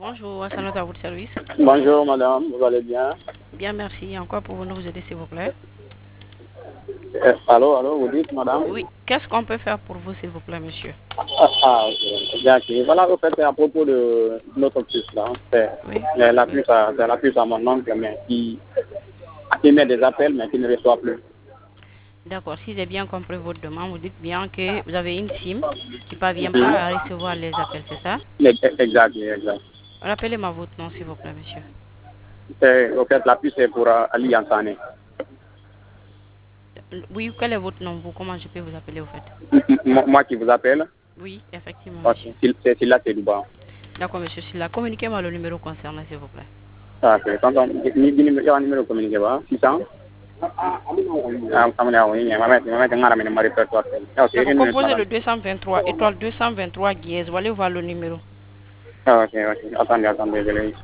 Bonjour, Assanat à votre service. Bonjour madame, vous allez bien? Bien, merci. En quoi pouvons-nous vous aider, s'il vous plaît? Allô, vous dites madame? Oui, qu'est-ce qu'on peut faire pour vous, s'il vous plaît, monsieur? Ok. Bien, ok. Voilà, au fait, c'est à propos de notre puce là. Oui, oui. C'est la puce à mon oncle, mais qui met des appels, mais qui ne reçoit plus. D'accord, si j'ai bien compris votre demande, vous dites bien que vous avez une SIM qui ne parvient pas à Mhm. recevoir les appels, c'est ça? Exact, exact. Rappelez-moi votre nom, s'il vous plaît, monsieur. Au fait, la puce est pour Ali Ansane. Oui, quel est votre nom, vous? Comment je peux vous appeler, au fait? Moi qui vous appelle, Oui, effectivement, ok, monsieur. c'est Silla Sedouba. D'accord, monsieur Silla. Communiquez-moi le numéro concerné, s'il vous plaît. Ok, tonton, il y a un numéro communiqué, 600. D'accord, composez le 223, étoile 223 dièse. Vous allez voir le numéro. Ok, ok. Attendez, je l'ai ici.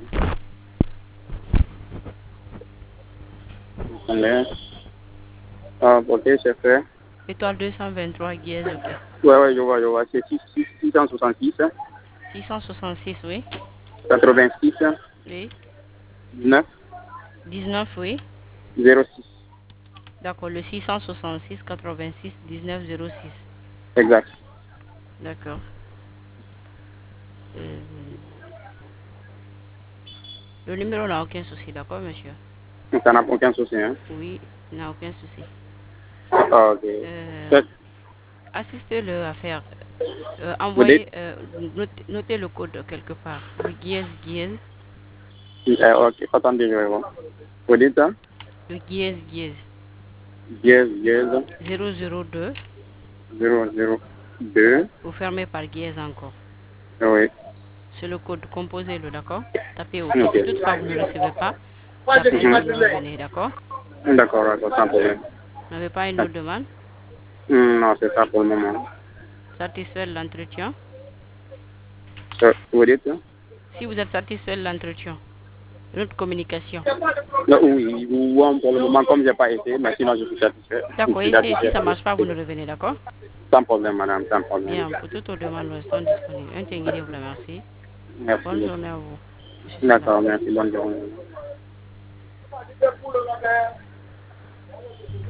Attendez. Ok, c'est fait. Étoile 223 dièse, ok. Ouais, je vois. C'est 666, 666, oui. 86, Oui. 19, 19, oui. 06. D'accord, le 666 86 19 06. Exact. D'accord. Euh, le numéro n'a aucun souci, d'accord, monsieur? Ça n'a aucun souci, hein. Oui, il n'a aucun souci. Ok. Euh, Assistez-le à faire. Vous dites? Envoyez, notez le code quelque part. Le dièse. Ok, attendez, je vais voir. Vous dites, hein? Le dièse. 10, 002. 002. Vous fermez par dièse encore. Oui. C'est le code. Composez-le, d'accord? Tapez OK. Ok. Si toutefois vous ne le recevez pas, tapez 1 et revenez, d'accord? D'accord, sans problème. Vous n'avez pas une autre demande? Non, c'est ça pour le moment. Satisfait de l'entretien? Vous dites? Hein? Si vous êtes satisfait de l'entretien, notre communication. Non, oui, pour le moment, comme je n'ai pas été, mais sinon je suis satisfait. Je D'accord, suis essayez. Si satisfait. ça ne marche pas, vous nous revenez, d'accord? Sans problème, madame, sans problème. Bien, pour toutes vos demandes, nous restons disponibles. Un Tenguide vous remercie. Bonne Merci. journée à vous. Monsieur Silla. D'accord, merci, bonne journée.